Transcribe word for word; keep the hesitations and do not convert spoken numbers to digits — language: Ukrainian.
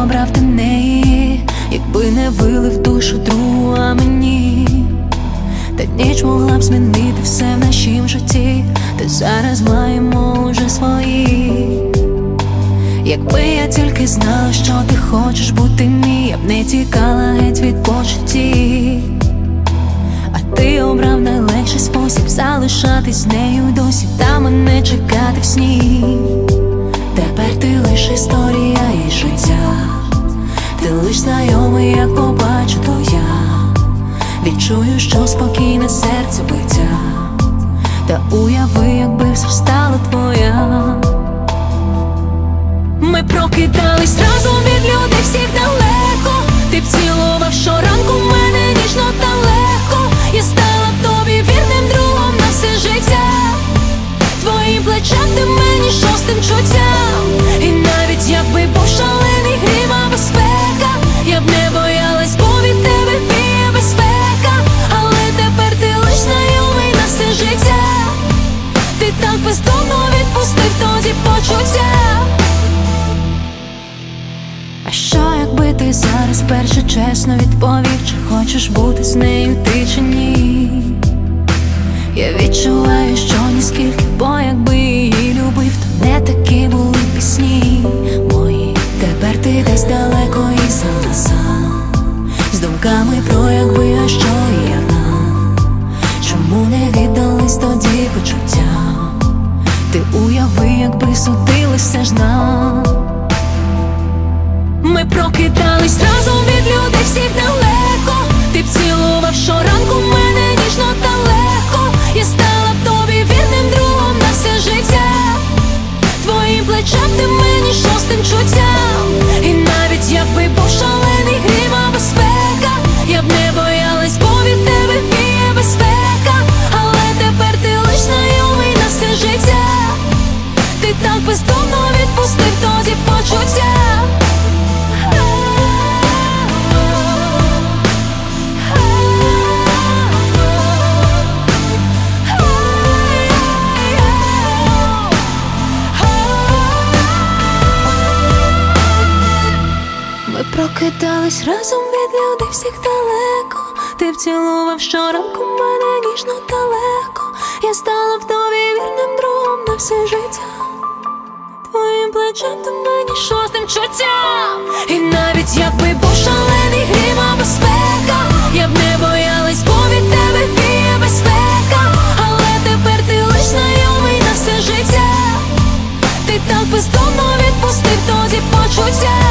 обрав ти неї, якби не вилив душу другу, а мені. Та ніч могла б змінити все в нашім житті, та зараз маємо уже свої. Якби я тільки знала, що ти хочеш бути мій, я б не тікала геть від почуттів. А ти обрав найлегший спосіб залишатись з нею досі, та мене чекати в сні. Тепер ти лиш історія і життя, ти лиш знайомий, як побачу, то я відчую, що спокійне серце биття. Та уяви, якби все стало твоя. Ми прокидались разом від людей всіх далеко. Ти б цілував щоранку мене ніжно та легко. Я стала б тобі вірним другом на все життя. Твоїм плечем ти мені шостим чуттям. І навіть якби був шалений грім або спека, я б не боялась, бо від тебе віє безпека. Але тепер ти лиш знайомий на все життя. Ти так бездумно відпустив тоді почуття. А що якби ти зараз вперше чесно відповів, чи хочеш бути з нею ти чи ні? Я відчуваю, що ніскільки, бо якби її любив, то не такі були пісні мої. Тепер ти десь далеко і сам на сам, з думками про якби, а що і я. Чому не віддались тоді почуття? Ти уяви, якби судилися ж нам. Ми прокидались разом від людей всіх далеко. Ти б цілував щоранку мене ніжно та легко. Я стала б тобі вірним другом на все життя. Твоїм плечем ти мені шостим чуттям. І навіть якби був шалений грім або спека, я б не боялась, бо від тебе віє безпека. Але тепер ти лиш знайомий на все життя. Ти так бездумно відпустив тоді почуття. Прокидались разом від людей всіх далеко. Ти вцілував щоранку мене ніжно та легко. Я стала в тобі вірним другом на все життя. Твоїм плечем ти мені шостим чуттям. І навіть якби був шалений грім або спека, я б не боялась, бо від тебе віє безпека. Але тепер ти лиш знайомий на все життя. Ти так бездумно відпустив тоді почуття.